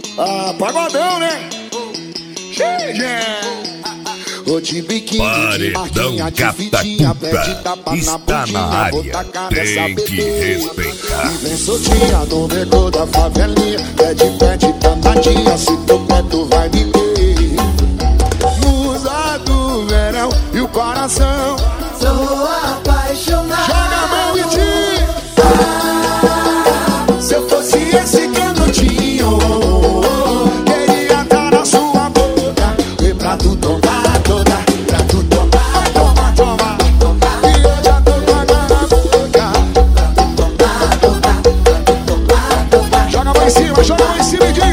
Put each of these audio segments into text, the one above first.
Ah, pagodão, né? Ô de biquíni, de marquinha, de fitinha, pede tapa na bundinha, vou tacar nessa bebê. E vem soltinha no beco da favelinha, pede danadinha, se tu quer tu vai me ter. Musa do verão e o coração, sou apaixonado. joga a mão e diz: se eu fosse esse garotinho, queria estar na sua boca e pra tu tomar toda, pra tu tomar, toma. E eu já tô com água na boca, pra tu tomar. Joga a mão em cima e diz.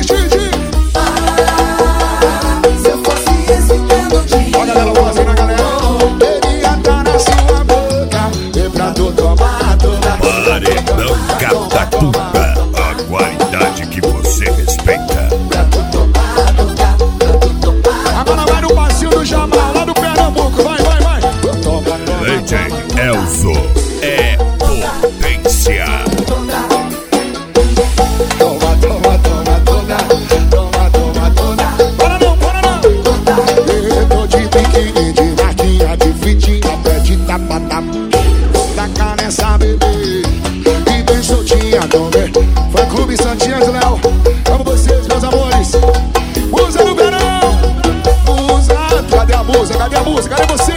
Se eu fosse esse garotinho, Olha a galera, voz aí na galera. Queria estar na sua boca e pra tu tomar toda. Paredão Catatumba, a qualidade que você respeita. Agora vai no passinho do Jamal, lá do Pernambuco, vai. DJ Elzo é potência. Toma. Para não. Eu tô de biquíni, de marquinha, de fitinha, pede tapa. Taca nessa bebê e bem soltinha também. Foi Clube Santinhas, Léo. Amo vocês, meus amores. Musa no verão. Musa, cadê a música? Cadê você?